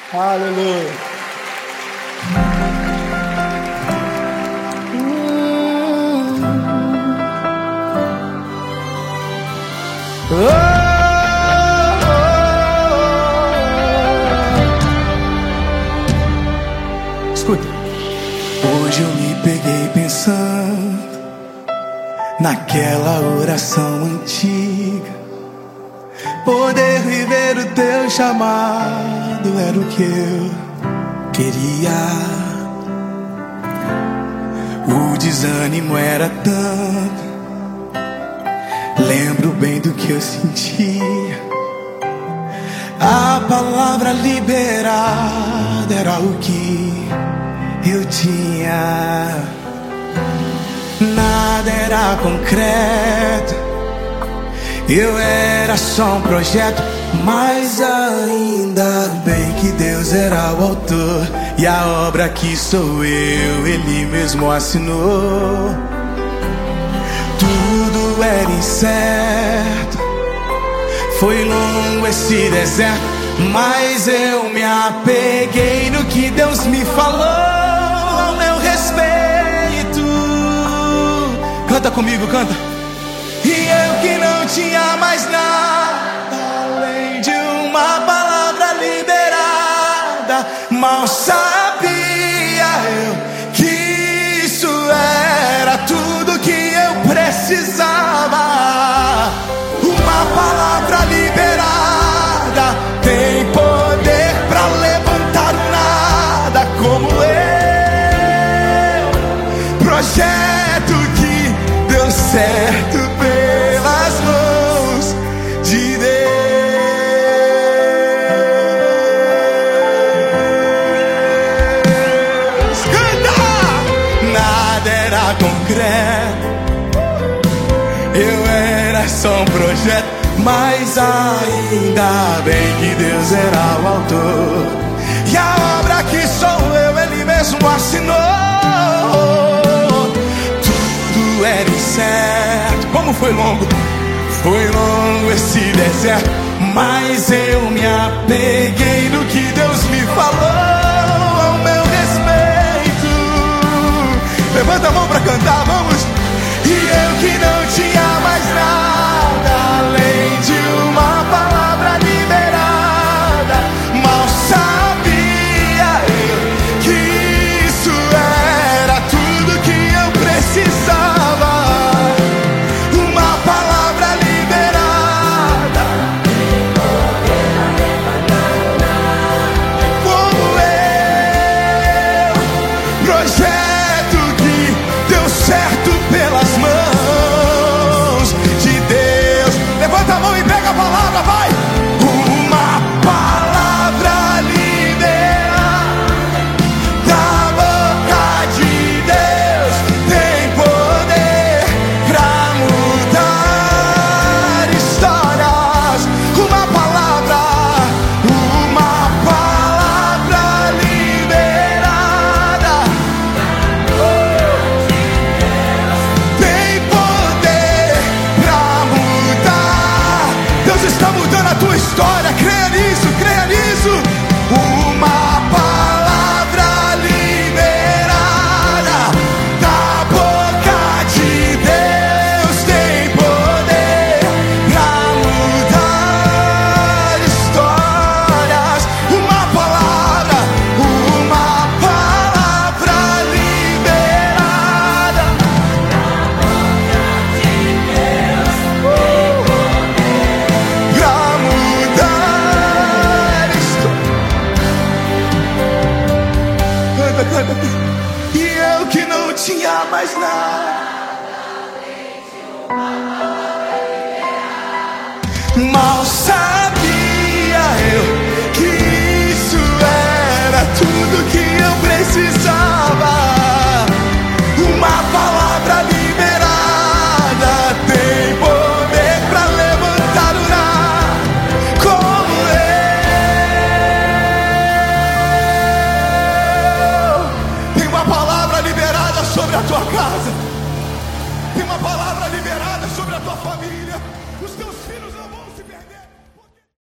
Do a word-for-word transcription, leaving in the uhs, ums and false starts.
Aleluia. Oh! Escuta. Hoje eu me peguei pensando naquela oração antiga. Poder viver o teu chamado era o que eu queria. O desânimo era tanto, lembro bem do que eu sentia. A palavra liberada era o que eu tinha. Nada era concreto, eu era só um projeto, mas ainda bem que Deus era o autor, e a obra que sou eu, Ele mesmo assinou. Tudo era incerto, foi longo esse deserto, mas eu me apeguei no que Deus me falou ao meu respeito. Canta comigo, canta. E eu que não tinha mais nada além de uma palavra liberada, mal sabia eu que isso era tudo que eu precisava. Uma palavra liberada tem poder pra levantar o nada, como eu. Projeto que deu certo pelas mãos de Deus. Canta! Nada era concreto, eu era só um projeto, mas ainda bem que Deus era o autor, e a obra que sou eu, Ele mesmo assinou. Tudo era incerto, como foi longo, foi longo esse deserto, mas eu me apeguei no que Deus me falou ao meu respeito. Levanta a mão pra cantar, vamos. E eu que não tinha